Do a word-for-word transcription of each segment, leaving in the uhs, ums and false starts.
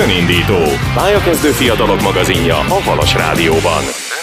Önindító. Pályakezdő fiatalok magazinja a Halas Rádióban.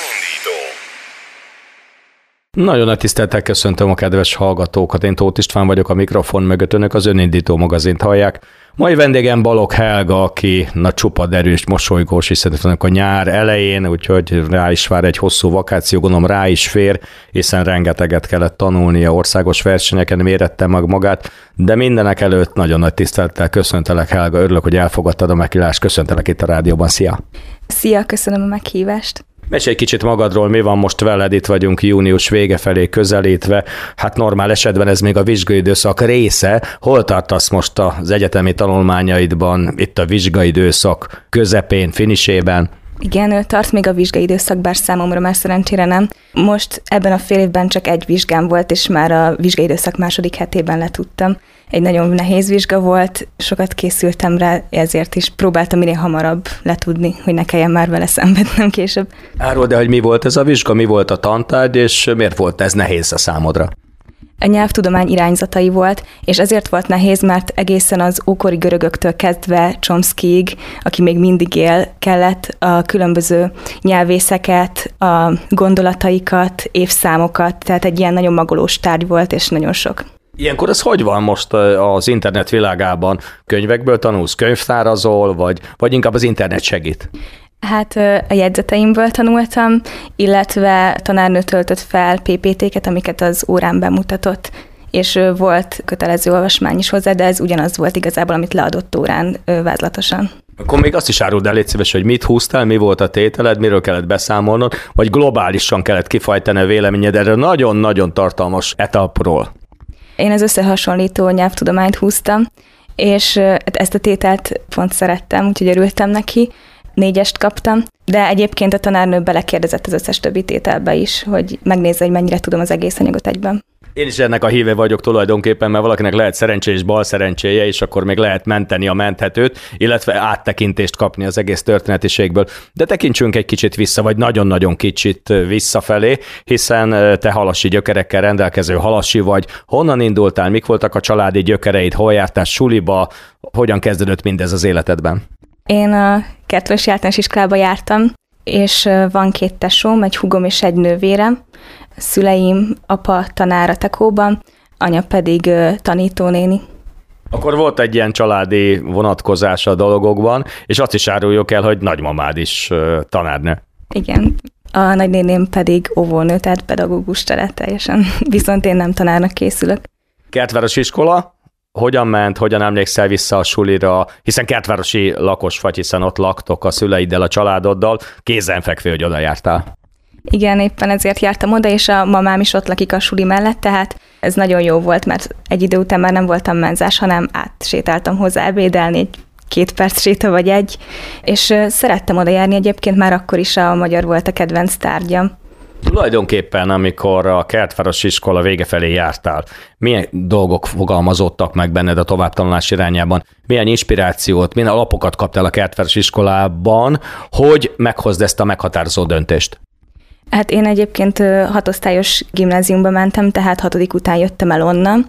Nagyon nagy tisztelettel köszöntöm a kedves hallgatókat, én Tóth István vagyok, a mikrofon mögött, önök az Önindító magazint hallják. Mai vendégem Balogh Helga, aki na csupa derűs, mosolygós, hiszen a nyár elején, úgyhogy rá is vár egy hosszú vakáció, gondolom rá is fér, hiszen rengeteget kellett tanulnia, országos versenyeken mérette meg magát, de mindenek előtt nagyon nagy tisztelettel köszöntelek, Helga, örülök, hogy elfogadtad a meghívást, köszöntelek itt a rádióban, szia! Szia, köszönöm a meghívást! Mesélj egy kicsit magadról, mi van most veled, itt vagyunk június vége felé közelítve, hát normál esetben ez még a vizsgaidőszak része, hol tartasz most az egyetemi tanulmányaidban, itt a vizsgaidőszak közepén, finisében? Igen, tart még a vizsgaidőszak, bár számomra már szerencsére nem. Most ebben a fél évben csak egy vizsgám volt, és már a vizsgaidőszak második hetében letudtam. Egy nagyon nehéz vizsga volt, sokat készültem rá, ezért is próbáltam minél hamarabb letudni, hogy ne kelljen már vele szenvednem később. Áruld el, hogy mi volt ez a vizsga, mi volt a tantárgy, és miért volt ez nehéz a számodra? A nyelvtudomány irányzatai volt, és ezért volt nehéz, mert egészen az ókori görögöktől kezdve Chomskyig, aki még mindig él, kellett a különböző nyelvészeket, a gondolataikat, évszámokat, tehát egy ilyen nagyon magolós tárgy volt, és nagyon sok. Ilyenkor ez hogy van most az internet világában? Könyvekből tanulsz, könyvtárazol, vagy, vagy inkább az internet segít? Hát a jegyzeteimből tanultam, illetve tanárnő töltött fel pé pé té-ket, amiket az órán bemutatott, és volt kötelező olvasmány is hozzá, de ez ugyanaz volt igazából, amit leadott órán vázlatosan. Akkor még azt is áruld el, légy szíves, hogy mit húztál, mi volt a tételed, miről kellett beszámolnod, vagy globálisan kellett kifajtani a véleményed erről nagyon-nagyon tartalmas etapról. Én az összehasonlító nyelvtudományt húztam, és ezt a tételt pont szerettem, úgyhogy örültem neki. Négyest kaptam, de egyébként a tanárnő belekérdezett az összes többi tételbe is, hogy megnézze, hogy mennyire tudom az egész anyagot egyben. Én is ennek a híve vagyok tulajdonképpen, mert valakinek lehet szerencsé és bal szerencséje, és akkor még lehet menteni a menthetőt, illetve áttekintést kapni az egész történetiségből. De tekintsünk egy kicsit vissza, vagy nagyon-nagyon kicsit visszafelé, hiszen te halasi gyökerekkel rendelkező halasi vagy. Honnan indultál, mik voltak a családi gyökereid, hol jártál suliba, hogyan kezdődött mindez az életedben? Én a Kertvárosi Általános Iskolába jártam, és van két tesóm, egy húgom és egy nővérem. Szüleim, apa tanár a Tekóban, anya pedig tanítónéni. Akkor volt egy ilyen családi vonatkozása a dolgokban, és azt is áruljuk el, hogy nagymamád is tanárnő. Igen, a nagynéném pedig óvónő, tehát pedagógus lett teljesen, viszont én nem tanárnak készülök. Kertvárosi iskola? Hogyan ment, hogyan emlékszel vissza a sulira, hiszen kertvárosi lakos vagy, hiszen ott laktok a szüleiddel, a családoddal, kézenfekvő, hogy oda jártál. Igen, éppen ezért jártam oda, és a mamám is ott lakik a suli mellett, tehát ez nagyon jó volt, mert egy idő után már nem voltam menzás, hanem átsétáltam hozzá ebédelni, egy két perc séta vagy egy, és szerettem oda járni, egyébként már akkor is a magyar volt a kedvenc tárgyam. Tulajdonképpen, amikor a Kertvárosi iskola vége felé jártál, milyen dolgok fogalmazódtak meg benned a továbbtanulás irányában? Milyen inspirációt, milyen alapokat kaptál a Kertvárosi iskolában, hogy meghozd ezt a meghatározó döntést? Hát én egyébként hatosztályos gimnáziumba mentem, tehát hatodik után jöttem el onnan,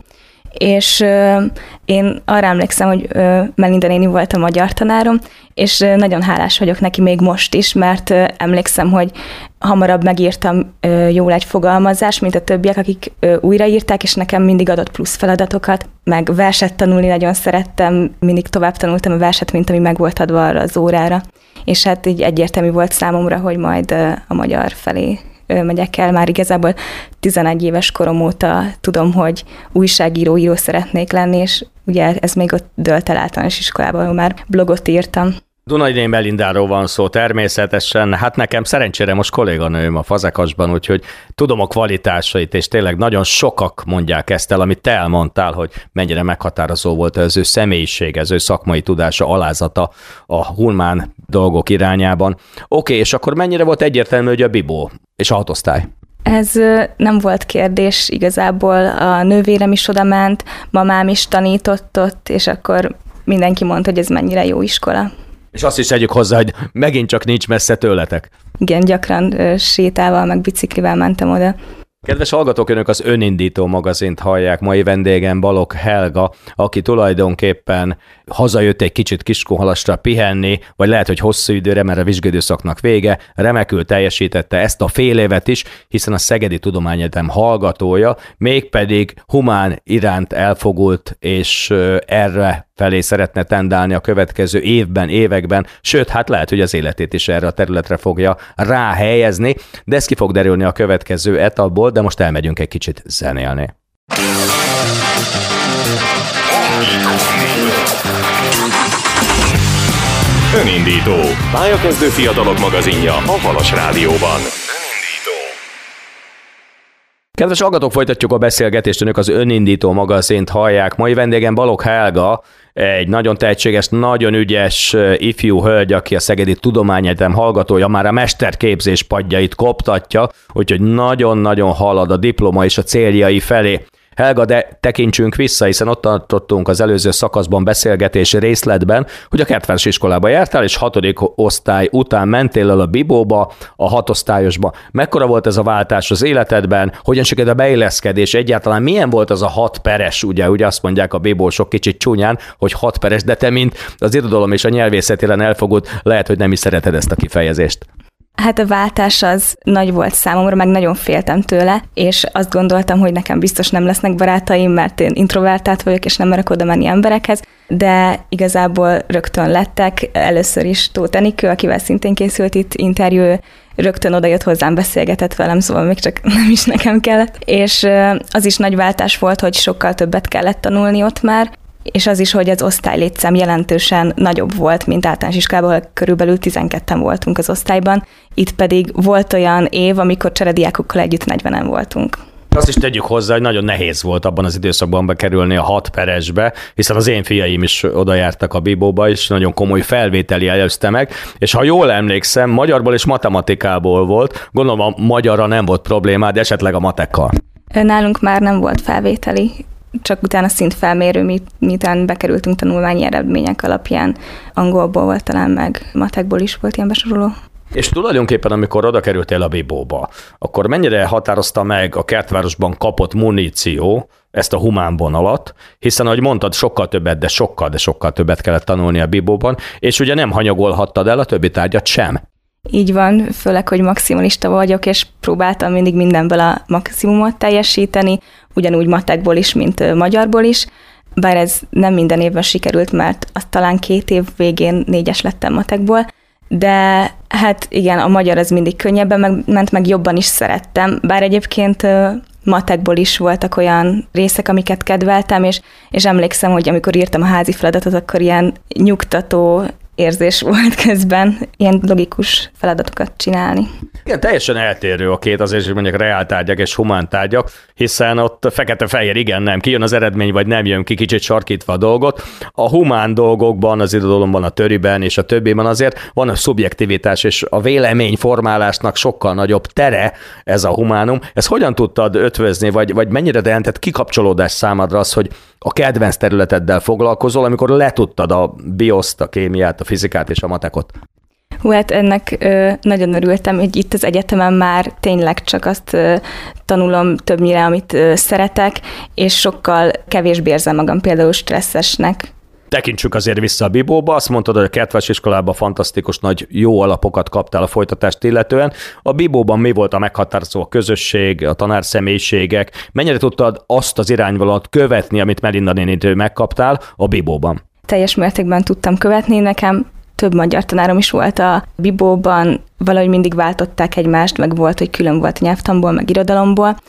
és én arra emlékszem, hogy Melinda néni volt a magyar tanárom, és nagyon hálás vagyok neki még most is, mert emlékszem, hogy hamarabb megírtam jól egy fogalmazást, mint a többiek, akik újraírták, és nekem mindig adott plusz feladatokat, meg verset tanulni nagyon szerettem, mindig tovább tanultam a verset, mint ami meg volt adva arra az órára. És hát így egyértelmű volt számomra, hogy majd a magyar felé megyek el. Már igazából tizenegy éves korom óta tudom, hogy újságíró, író szeretnék lenni, és ugye ez még ott dölt el általános iskolában, ahol már blogot írtam. Dunai Melindáról van szó természetesen, hát nekem szerencsére most kolléganőm a Fazekasban, úgyhogy tudom a kvalitásait, és tényleg nagyon sokak mondják ezt el, amit te elmondtál, hogy mennyire meghatározó volt az ő személyiség, az ő szakmai tudása, alázata a humán dolgok irányában. Oké, és akkor mennyire volt egyértelmű, hogy a Bibó és a hatosztály? Ez nem volt kérdés igazából, a nővérem is odament, mamám is tanított ott, és akkor mindenki mondta, hogy ez mennyire jó iskola. És azt is tegyük hozzá, hogy megint csak nincs messze tőletek. Igen, gyakran sétával, meg biciklivel mentem oda. Kedves hallgatók, önök az Önindító magazint hallják. Mai vendégem Balogh Helga, aki tulajdonképpen hazajött egy kicsit Kiskunhalastra pihenni, vagy lehet, hogy hosszú időre, mert a vizsgaidőszaknak vége, remekül teljesítette ezt a fél évet is, hiszen a Szegedi Tudományegyetem hallgatója, mégpedig humán iránt elfogult, és erre felé szeretne tendálni a következő évben, években, sőt, hát lehet, hogy az életét is erre a területre fogja ráhelyezni, de ez ki fog derülni a következő etapból, de most elmegyünk egy kicsit zenélni. Önindító. Pályakezdő fiatalok magazinja a Halas Rádióban. Kedves hallgatók, folytatjuk a beszélgetést, önök az Önindító magazint hallják. Mai vendégem Balogh Helga, egy nagyon tehetséges, nagyon ügyes ifjú hölgy, aki a Szegedi Tudományegyetem hallgatója, már a mesterképzés padjait koptatja, úgyhogy nagyon-nagyon halad a diploma és a céljai felé. Helga, de tekintsünk vissza, hiszen ott tartottunk az előző szakaszban beszélgetés részletben, hogy a Kertváros iskolába jártál, és hatodik osztály után mentél el a Bibóba, a hatosztályosba. Mekkora volt ez a váltás az életedben? Hogyan sikerült a beilleszkedés? Egyáltalán milyen volt az a hat peres? Ugye, ugye azt mondják a bibósok kicsit csúnyán, hogy hat peres, de te, mint az irodalom és a nyelvészet iránt elfogult, lehet, hogy nem is szereted ezt a kifejezést. Hát a váltás az nagy volt számomra, meg nagyon féltem tőle, és azt gondoltam, hogy nekem biztos nem lesznek barátaim, mert én introvertált vagyok, és nem merek oda menni emberekhez, de igazából rögtön lettek. Először is Tóth Enikő, akivel szintén készült itt interjú, rögtön oda jött hozzám, beszélgetett velem, szóval még csak nem is nekem kellett. És az is nagy váltás volt, hogy sokkal többet kellett tanulni ott már, és az is, hogy az osztálylétszám jelentősen nagyobb volt, mint általános iskolában, ahol körülbelül tizenketten voltunk az osztályban. Itt pedig volt olyan év, amikor cserediákokkal együtt negyvenen voltunk. Azt is tegyük hozzá, hogy nagyon nehéz volt abban az időszakban bekerülni a hat peresbe, hiszen az én fiaim is oda jártak a Bibóba, és nagyon komoly felvételi előzte meg, és ha jól emlékszem, magyarból és matematikából volt, gondolom a magyarra nem volt problémád, de esetleg a matekkal. Nálunk már nem volt felvételi, csak utána szintfelmérő, miután bekerültünk tanulmányi eredmények alapján, angolból volt talán, meg matekból is volt ilyen besoroló. És tulajdonképpen, amikor oda kerültél a Bibóba, akkor mennyire határozta meg a Kertvárosban kapott muníció ezt a humán vonalat, hiszen, ahogy mondtad, sokkal többet, de sokkal, de sokkal többet kellett tanulni a Bibóban, és ugye nem hanyagolhattad el a többi tárgyat sem. Így van, főleg, hogy maximalista vagyok, és próbáltam mindig mindenből a maximumot teljesíteni, ugyanúgy matekból is, mint magyarból is, bár ez nem minden évben sikerült, mert azt talán két év végén négyes lettem matekból, de hát igen, a magyar az mindig könnyebben meg, ment, meg jobban is szerettem, bár egyébként matekból is voltak olyan részek, amiket kedveltem, és, és emlékszem, hogy amikor írtam a házi feladatot, akkor ilyen nyugtató érzés volt közben, ilyen logikus feladatokat csinálni. Igen, teljesen eltérő a két, azért is mondjuk reáltárgyak és humántárgyak, hiszen ott fekete-fehér, igen, nem, kijön az eredmény, vagy nem jön ki, kicsit sarkítva a dolgot. A humán dolgokban, az irodalomban, a töriben és a többiben azért van a szubjektivitás, és a véleményformálásnak sokkal nagyobb tere ez a humánum. Ezt hogyan tudtad ötvözni, vagy, vagy mennyire jelentett kikapcsolódás számodra az, hogy a kedvenc területeddel foglalkozol, amikor letudtad a bioszt, a kémiát, a fizikát és a matekot? Hú, hát ennek ö, nagyon örültem, hogy itt az egyetemen már tényleg csak azt ö, tanulom többnyire, amit ö, szeretek, és sokkal kevésbé érzem magam például stresszesnek. Tekintsük azért vissza a Bibóba, azt mondtad, hogy a Kertváros iskolában fantasztikus nagy jó alapokat kaptál a folytatást illetően. A Bibóban mi volt a meghatározó, a közösség, a tanárszemélységek? Mennyire tudtad azt az irányvonalat követni, amit Melinda nénitől megkaptál a Bibóban? Teljes mértékben tudtam követni, nekem több magyar tanárom is volt a Bibóban, valahogy mindig váltották egymást, meg volt, hogy külön volt a nyelvtanból, meg irodalomból,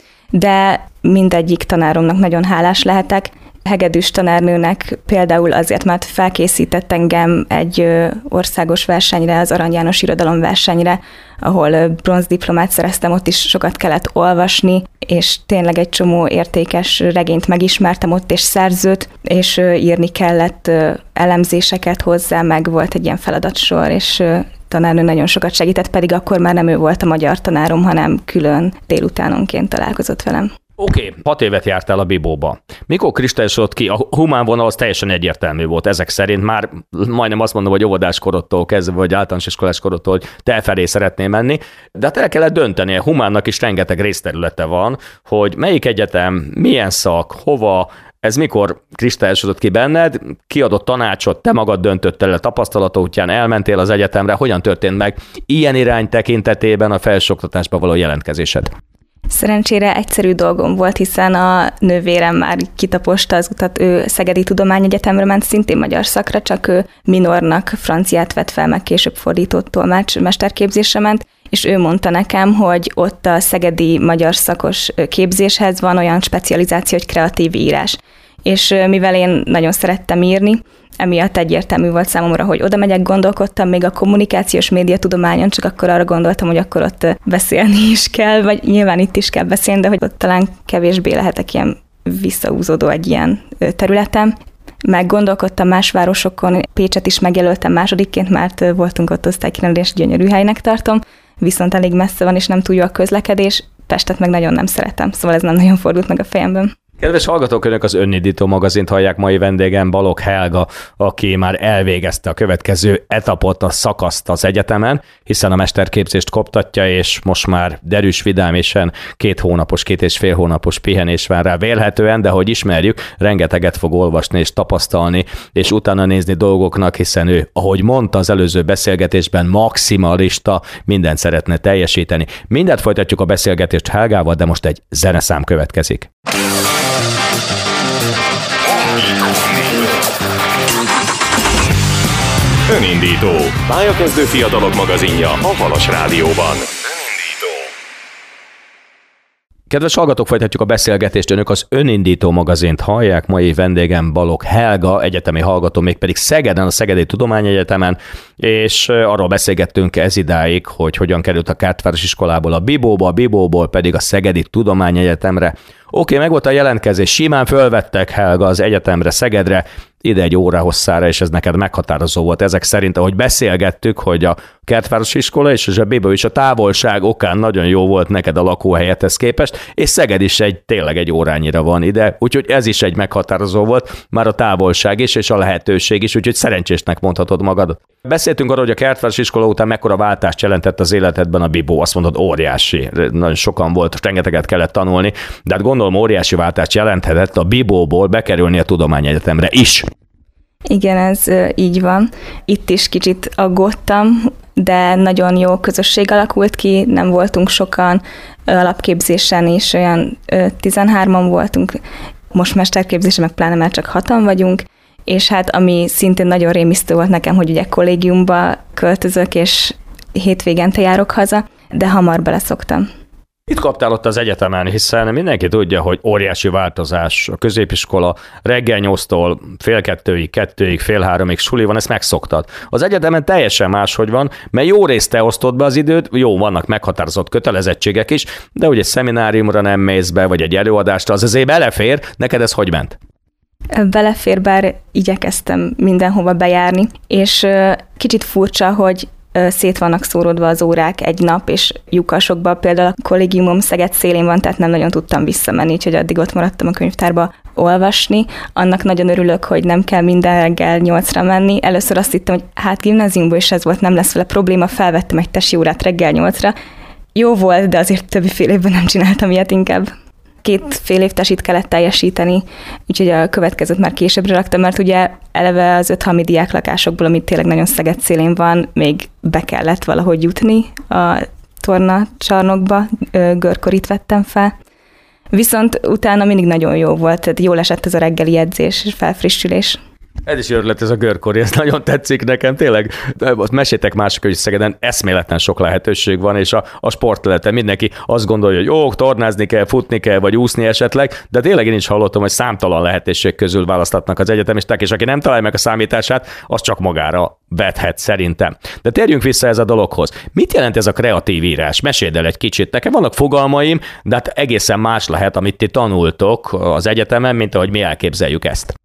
de mindegyik tanáromnak nagyon hálás lehetek. Hegedűs tanárnőnek például azért, mert felkészített engem egy országos versenyre, az Arany János irodalom versenyre, ahol bronzdiplomát szereztem, ott is sokat kellett olvasni, és tényleg egy csomó értékes regényt megismertem ott, és szerzőt, és írni kellett elemzéseket hozzá, meg volt egy ilyen feladatsor, és tanárnő nagyon sokat segített, pedig akkor már nem ő volt a magyar tanárom, hanem külön délutánonként találkozott velem. Oké, okay, hat évet jártál a Bibóba. Mikor kristályosodott ki? A humán vonal az teljesen egyértelmű volt ezek szerint. Már majdnem azt mondom, hogy óvodáskorodtól kezdve, vagy általános iskolás korodtól, hogy te felé szeretnél menni. De hát el kellett dönteni, a humánnak is rengeteg részterülete van, hogy melyik egyetem, milyen szak, hova, ez mikor kristályosodott ki benned, kiadott tanácsot, te magad döntöttél el tapasztalatod útján, elmentél az egyetemre, hogyan történt meg ilyen irány tekintetében a felsőoktatásba való jelentkezésed? Szerencsére egyszerű dolgom volt, hiszen a nővérem már kitaposta az utat, ő Szegedi Tudományegyetemre ment, szintén magyar szakra, csak ő minornak franciát vett fel, meg később fordított tolmács mesterképzésre ment, és ő mondta nekem, hogy ott a szegedi magyar szakos képzéshez van olyan specializáció, hogy kreatív írás. És mivel én nagyon szerettem írni, emiatt egyértelmű volt számomra, hogy oda megyek, gondolkodtam még a kommunikációs médiatudományon, csak akkor arra gondoltam, hogy akkor ott beszélni is kell, vagy nyilván itt is kell beszélni, de hogy ott talán kevésbé lehetek ilyen visszahúzódó egy ilyen területen. Meg gondolkodtam más városokon, Pécset is megjelöltem másodikként, mert voltunk ott osztálykirendés, gyönyörű helynek tartom, viszont elég messze van, és nem túl jó a közlekedés, Pestet meg nagyon nem szeretem, szóval ez nem nagyon fordult meg a fejemben. Kedves hallgatók, önök az Önindító magazint hallják, mai vendégem Balogh Helga, aki már elvégezte a következő etapot, a szakaszt az egyetemen, hiszen a mesterképzést koptatja, és most már derűs, vidámésen két hónapos, két és fél hónapos pihenés vár rá vélhetően, de hogy ismerjük, rengeteget fog olvasni és tapasztalni, és utána nézni dolgoknak, hiszen ő, ahogy mondta az előző beszélgetésben, maximalista, mindent szeretne teljesíteni. Mindent folytatjuk a beszélgetést Helgával, de most egy zeneszám következik. Önindító. Pályakezdő fiatalok magazinja a Halas Rádióban. Kedves hallgatók, folytatjuk a beszélgetést, önök az Önindító magazint hallják, mai vendégem Balogh Helga, egyetemi hallgató, mégpedig Szegeden, a Szegedi Tudományegyetemen, és arról beszélgettünk ez idáig, hogy hogyan került a Kertváros iskolából a Bibóba, a Bibóból pedig a Szegedi Tudományegyetemre. Oké, okay, meg volt a jelentkezés, simán fölvettek, Helga, az egyetemre, Szegedre, ide egy óra hosszára, és ez neked meghatározó volt. Ezek szerint, ahogy beszélgettük, hogy a Kertváros iskola és a Bibó is a távolság okán nagyon jó volt neked a lakóhelyethez képest, és Szeged is egy, tényleg egy órányira van ide, úgyhogy ez is egy meghatározó volt, már a távolság is, és a lehetőség is, úgyhogy szerencsésnek mondhatod magad. Beszéltünk arról, hogy a Kertváros iskola után mekkora váltást jelentett az életedben a Bibó, azt mondod, óriási, nagyon sokan volt, rengeteget kellett tanulni, de hát gondolom óriási váltást jelenthetett a Bibóból bekerülni a Tudományegyetemre is. Igen, ez így van. Itt is kicsit aggódtam, de nagyon jó közösség alakult ki, nem voltunk sokan, alapképzésen is olyan tizenhárman voltunk, most mesterképzésen meg pláne már csak hatan vagyunk, és hát ami szintén nagyon rémisztő volt nekem, hogy ugye kollégiumba költözök, és hétvégente járok haza, de hamar beleszoktam. Itt kaptál ott az egyetemen, hiszen mindenki tudja, hogy óriási változás, a középiskola reggel nyolctól fél kettőig, kettőig, fél háromig suli van, ezt megszoktad. Az egyetemen teljesen máshogy van, mert jó részt te osztod be az időt, jó, vannak meghatározott kötelezettségek is, de hogy egy szemináriumra nem mész be, vagy egy előadásra, az azért belefér, neked ez hogy ment? Belefér, bár igyekeztem mindenhova bejárni, és kicsit furcsa, hogy szét vannak szórodva az órák egy nap, és lyukasokban, például a kollégiumom Szeged szélén van, tehát nem nagyon tudtam visszamenni, úgyhogy addig ott maradtam a könyvtárba olvasni. Annak nagyon örülök, hogy nem kell minden reggel nyolcra menni. Először azt hittem, hogy hát gimnáziumban is ez volt, nem lesz vele probléma, felvettem egy tesi órát reggel nyolcra. Jó volt, de azért többi fél évben nem csináltam ilyet inkább. Két fél év tesit kellett teljesíteni, úgyhogy a következőt már későbbre raktam, mert ugye eleve az öt-halmi diák lakásokból, amit tényleg nagyon Szeged szélén van, még be kellett valahogy jutni a tornacsarnokba, görkorit vettem fel. Viszont utána mindig nagyon jó volt, tehát jól esett ez a reggeli edzés és felfrissülés. Ez is örület, ez a görkori, ez nagyon tetszik nekem, tényleg. Mesétek mások, hogy Szegeden eszméletlen sok lehetőség van, és a, a sportterületen mindenki azt gondolja, hogy jó, tornázni kell, futni kell, vagy úszni esetleg, de tényleg én is hallottam, hogy számtalan lehetőség közül választatnak az egyetemisták, és aki nem találja meg a számítását, az csak magára vethet szerintem. De térjünk vissza ez a dologhoz. Mit jelent ez a kreatív írás? Meséld el egy kicsit. Nekem vannak fogalmaim, de hát egészen más lehet, amit ti tanultok az egyetemen, mint ahogy mi elképzeljük ezt.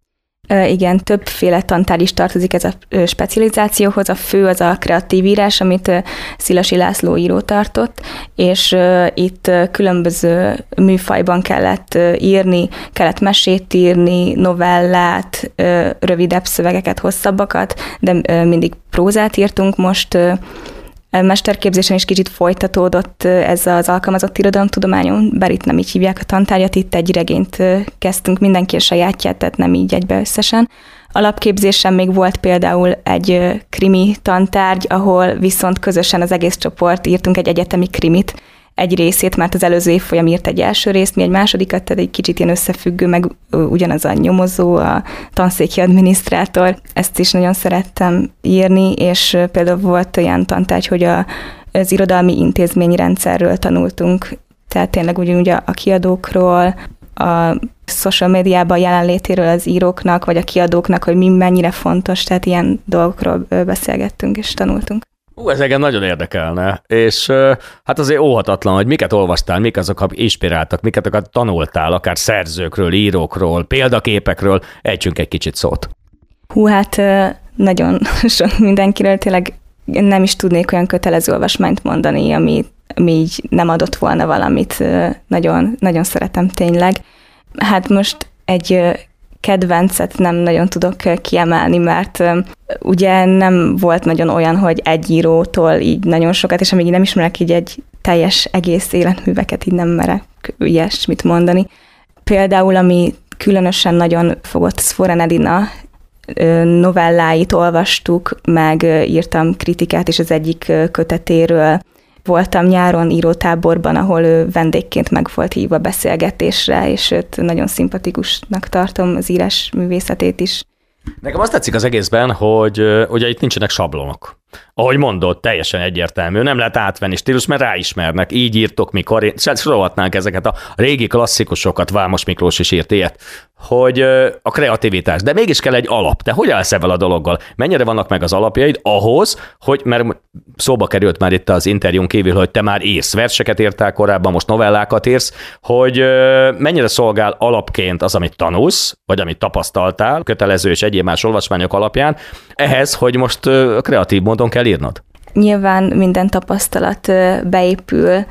Igen, többféle tantárgy is tartozik ez a specializációhoz. A fő az a kreatív írás, amit Szilasi László író tartott, és itt különböző műfajban kellett írni, kellett mesét írni, novellát, rövidebb szövegeket, hosszabbakat, de mindig prózát írtunk. Most mesterképzésen is kicsit folytatódott ez az alkalmazott irodalomtudományon, bár itt nem így hívják a tantárgyat, itt egy regényt kezdtünk, mindenki a sajátját, tehát nem így egybe összesen. Alapképzésen még volt például egy krimi tantárgy, ahol viszont közösen az egész csoport írtunk egy egyetemi krimit, egy részét, mert az előző évfolyam írt egy első részt, mi egy másodikat, tehát egy kicsit ilyen összefüggő, meg ugyanaz a nyomozó, a tanszéki adminisztrátor. Ezt is nagyon szerettem írni, és például volt olyan tantárgy, hogy a, az irodalmi intézményrendszerről tanultunk, tehát tényleg ugyanúgy a, a kiadókról, a social médiában jelenlétéről az íróknak, vagy a kiadóknak, hogy mi mennyire fontos, tehát ilyen dolgokról beszélgettünk és tanultunk. Ú, ez engem nagyon érdekelne, és hát azért óhatatlan, hogy miket olvastál, mik azok, amik inspiráltak, miket tanultál, akár szerzőkről, írókról, példaképekről, ejtsünk egy kicsit szót. Hú, hát nagyon sok mindenkiről, tényleg nem is tudnék olyan kötelező olvasmányt mondani, ami, ami így nem adott volna valamit, nagyon, nagyon szeretem tényleg. Hát most egy kedvencet nem nagyon tudok kiemelni, mert ugye nem volt nagyon olyan, hogy egy írótól így nagyon sokat, és amíg nem ismerek így egy teljes egész életműveket, így nem merek ilyesmit mondani. Például, ami különösen nagyon fogott, Szvoren Edina novelláit olvastuk, meg írtam kritikát is az egyik kötetéről. Voltam nyáron írótáborban, ahol ő vendégként meg volt hívva beszélgetésre, és őt nagyon szimpatikusnak tartom, az írás művészetét is. Nekem azt tetszik az egészben, hogy ugye itt nincsenek sablonok. Ahogy mondod, teljesen egyértelmű, nem lehet átvenni stílus, mert ráismernek, így írtok mikor, sorolhatnánk ezeket a régi klasszikusokat, Vámos Miklós is írt ilyet, hogy a kreativitás, de mégis kell egy alap. Te hogy állsz ezzel a dologgal? Mennyire vannak meg az alapjaid ahhoz, hogy, mert szóba került már itt az interjún kívül, hogy te már írsz, verseket írtál korábban, most novellákat írsz, hogy mennyire szolgál alapként az, amit tanulsz, vagy amit tapasztaltál, kötelező és egyéb más olvasmányok alapján, ehhez, hogy most kreatív módon kell írnod? Nyilván minden tapasztalat beépül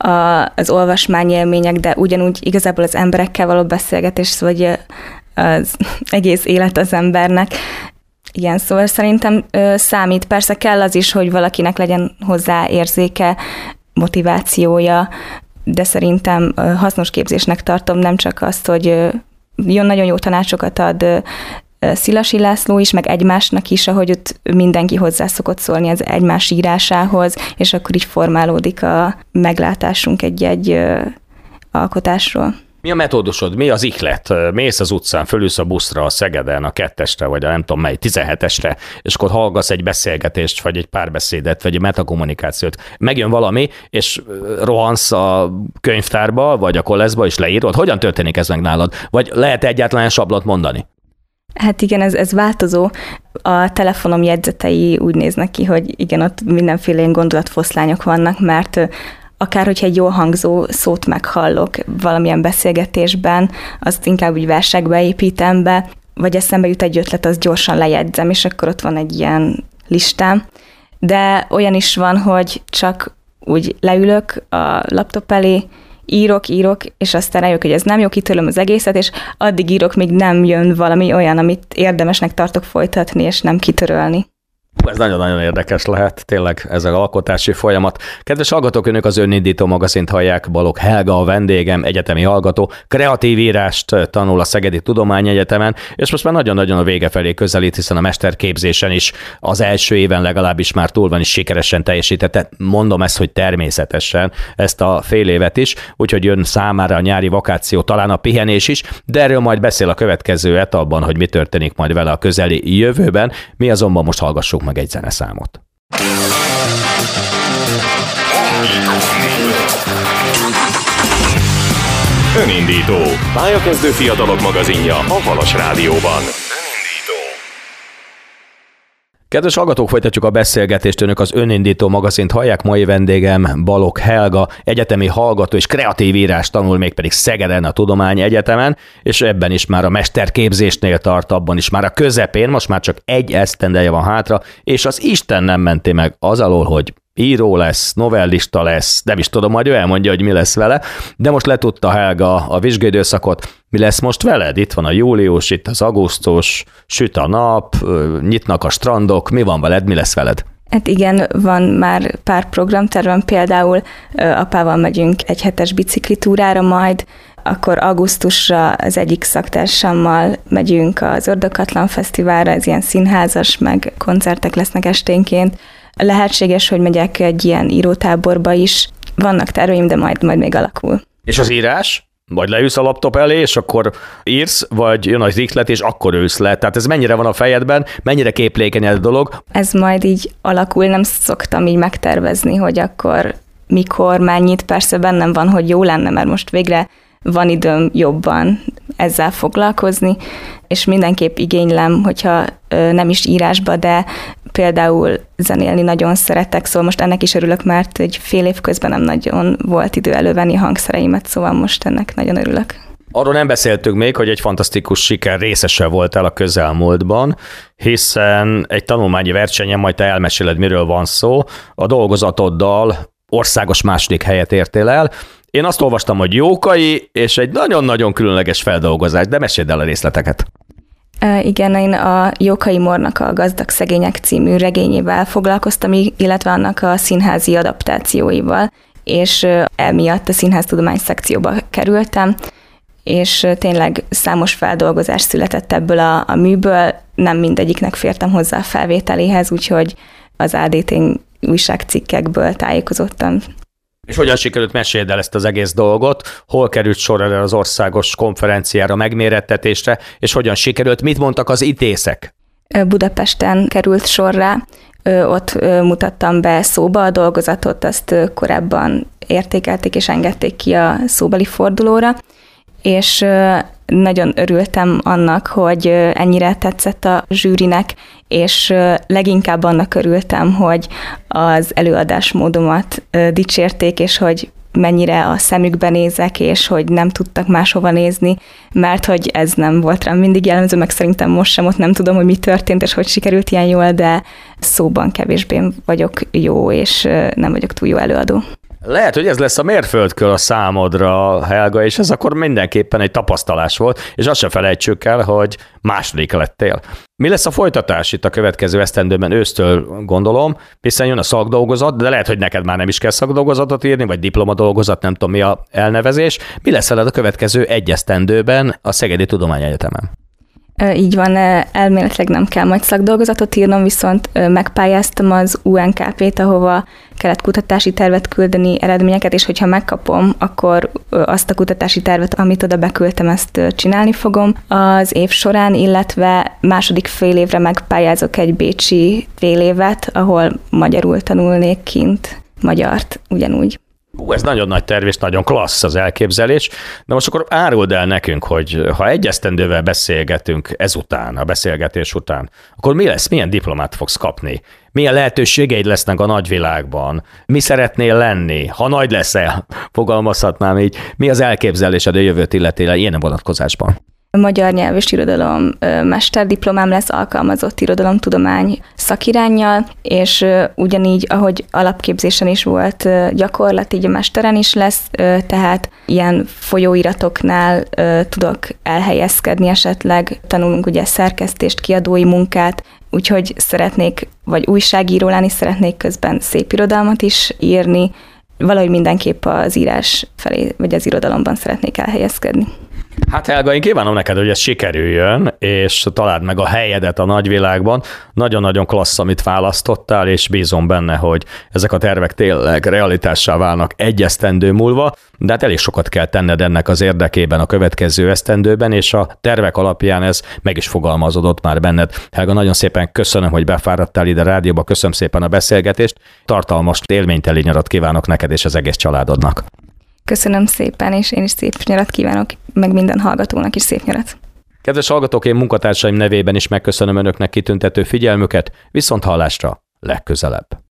az olvasmányélmények, de ugyanúgy igazából az emberekkel való beszélgetés, vagy az egész élet az embernek. Igen, szóval szerintem számít. Persze kell az is, hogy valakinek legyen hozzá érzéke, motivációja, de szerintem hasznos képzésnek tartom nem csak azt, hogy jön nagyon jó tanácsokat ad Szilasi László is, meg egymásnak is, ahogy ott mindenki hozzá szokott szólni az egymás írásához, és akkor így formálódik a meglátásunk egy-egy alkotásról. Mi a metódusod? Mi az ihlet? Mész az utcán, fölülsz a buszra, a Szegeden, a kettesre, vagy a nem tudom mely, tizenhetesre, és akkor hallgass egy beszélgetést, vagy egy párbeszédet, vagy egy metakommunikációt. Megjön valami, és rohansz a könyvtárba, vagy a koleszba, és leírod. Hogyan történik ez meg nálad? Vagy lehet egyáltalán sablont mondani? Hát igen, ez, ez változó. A telefonom jegyzetei úgy néznek ki, hogy igen, ott mindenféle ilyen gondolatfoszlányok vannak, mert akár, hogyha egy jól hangzó szót meghallok valamilyen beszélgetésben, azt inkább úgy versekbe építem be, vagy eszembe jut egy ötlet, azt gyorsan lejegyzem, és akkor ott van egy ilyen listám. De olyan is van, hogy csak úgy leülök a laptop elé, írok, írok, és aztán rájövök, hogy ez nem jó, kitörlöm az egészet, és addig írok, míg nem jön valami olyan, amit érdemesnek tartok folytatni, és nem kitörölni. Ez nagyon-nagyon érdekes lehet, tényleg ez az alkotási folyamat. Kedves hallgatók, önök az Önindító magazint hallják, Balogh Helga a vendégem, egyetemi hallgató, kreatív írást tanul a Szegedi Tudományegyetemen, és most már nagyon-nagyon a vége felé közelít, hiszen a mesterképzésen is az első éven legalábbis már túl van, és sikeresen teljesítette. Mondom ezt, hogy természetesen ezt a fél évet is, úgyhogy jön számára a nyári vakáció, talán a pihenés is, de erről majd beszél a következő etapban, hogy mi történik majd vele a közeli jövőben. Mi azonban most hallgassuk meg egy zeneszámot. Önindító. Pályakezdő fiatalok magazinja a Halas Rádióban. Kedves hallgatók, folytatjuk a beszélgetést. Önök az Önindító magazint hallják. Mai vendégem Balogh Helga, egyetemi hallgató és kreatív írás tanul, mégpedig Szegeden a Tudományegyetemen, és ebben is már a mesterképzésnél tart, abban is már a közepén, most már csak egy esztendeje van hátra, és az Isten nem menti meg az alól, hogy író lesz, novellista lesz, nem is tudom, majd ő elmondja, hogy mi lesz vele, de most letudta Helga a vizsgaidőszakot. Mi lesz most veled? Itt van a július, itt az augusztus, süt a nap, nyitnak a strandok, mi van veled, mi lesz veled? Hát igen, van már pár programtervem, például apával megyünk egy hetes biciklitúrára majd, akkor augusztusra az egyik szaktársammal megyünk az Ördögkatlan Fesztiválra, ez ilyen színházas, meg koncertek lesznek esténként. Lehetséges, hogy megyek egy ilyen írótáborba is. Vannak terveim, de majd, majd még alakul. És az írás? Vagy leülsz a laptop elé, és akkor írsz, vagy jön az ihlet, és akkor ülsz le. Tehát ez mennyire van a fejedben, mennyire képlékeny ez a dolog? Ez majd így alakul, nem szoktam így megtervezni, hogy akkor mikor, mennyit. Persze bennem van, hogy jó lenne, mert most végre van időm jobban ezzel foglalkozni, és mindenképp igénylem, hogyha nem is írásba, de például zenélni nagyon szeretek, szóval most ennek is örülök, mert egy fél év közben nem nagyon volt idő elővenni a hangszereimet, szóval most ennek nagyon örülök. Arról nem beszéltünk még, hogy egy fantasztikus siker részese voltál a közelmúltban, hiszen egy tanulmányi versenyen, majd te elmeséled, miről van szó, a dolgozatoddal országos második helyet értél el. Én azt olvastam, hogy Jókai, és egy nagyon-nagyon különleges feldolgozás, de meséld el a részleteket. Igen, én a Jókai Mornak a Gazdag Szegények című regényével foglalkoztam, illetve annak a színházi adaptációival, és emiatt a színháztudomány szekcióba kerültem, és tényleg számos feldolgozás született ebből a, a műből, nem mindegyiknek fértem hozzá a felvételéhez, úgyhogy az á dé té újságcikkekből tájékozottam. És hogyan sikerült, meséld el ezt az egész dolgot, hol került sor erre az országos konferenciára, megmérettetésre, és hogyan sikerült, mit mondtak az ítészek? Budapesten került sorra, ott mutattam be szóba a dolgozatot, azt korábban értékelték és engedték ki a szóbeli fordulóra, és nagyon örültem annak, hogy ennyire tetszett a zsűrinek, és leginkább annak örültem, hogy az előadásmódomat dicsérték, és hogy mennyire a szemükbe nézek, és hogy nem tudtak máshova nézni, mert hogy ez nem volt rám mindig jellemző, meg szerintem most sem, ott nem tudom, hogy mi történt, és hogy sikerült ilyen jól, de szóban kevésbé vagyok jó, és nem vagyok túl jó előadó. Lehet, hogy ez lesz a mérföldkő a számodra, Helga, és ez akkor mindenképpen egy tapasztalás volt, és azt se felejtsük el, hogy második lettél. Mi lesz a folytatás itt a következő esztendőben, ősztől gondolom, hiszen jön a szakdolgozat, de lehet, hogy neked már nem is kell szakdolgozatot írni, vagy diplomadolgozat, nem tudom mi a elnevezés. Mi lesz veled a következő egy esztendőben a Szegedi Tudományegyetemen? Így van, elméletileg nem kell majd szakdolgozatot írnom, viszont megpályáztam az u en ká pét, ahova kellett kutatási tervet küldeni, eredményeket, és hogyha megkapom, akkor azt a kutatási tervet, amit oda beküldtem, ezt csinálni fogom az év során, illetve második fél évre megpályázok egy bécsi fél évet, ahol magyarul tanulnék kint, magyart ugyanúgy. Hú, ez nagyon nagy terv és nagyon klassz az elképzelés, de most akkor áruld el nekünk, hogy ha egy esztendővel beszélgetünk ezután, a beszélgetés után, akkor mi lesz, milyen diplomát fogsz kapni? Milyen lehetőségeid lesznek a nagyvilágban? Mi szeretnél lenni? Ha nagy leszel, fogalmazhatnám így. Mi az elképzelésed a jövőt illetően ilyen vonatkozásban? Magyar nyelv és irodalom mesterdiplomám lesz, alkalmazott irodalomtudomány szakiránnyal, és ugyanígy, ahogy alapképzésen is volt gyakorlat, így a mesteren is lesz, tehát ilyen folyóiratoknál tudok elhelyezkedni esetleg, tanulunk ugye szerkesztést, kiadói munkát, úgyhogy szeretnék, vagy újságíró lenni, szeretnék közben szép irodalmat is írni, valahogy mindenképp az írás felé, vagy az irodalomban szeretnék elhelyezkedni. Hát Helga, én kívánom neked, hogy ez sikerüljön, és találd meg a helyedet a nagyvilágban. Nagyon-nagyon klassz, amit választottál, és bízom benne, hogy ezek a tervek tényleg realitássá válnak egy esztendő múlva, de hát elég sokat kell tenned ennek az érdekében a következő esztendőben, és a tervek alapján ez meg is fogalmazódott már benned. Helga, nagyon szépen köszönöm, hogy befáradtál ide a rádióba, köszönöm szépen a beszélgetést, tartalmas, élményteli nyarat kívánok neked és az egész családodnak. Köszönöm szépen, és én is szép nyarat kívánok, meg minden hallgatónak is szép nyarat. Kedves hallgatók, én munkatársaim nevében is megköszönöm önöknek kitüntető figyelmüket, viszont hallásra legközelebb.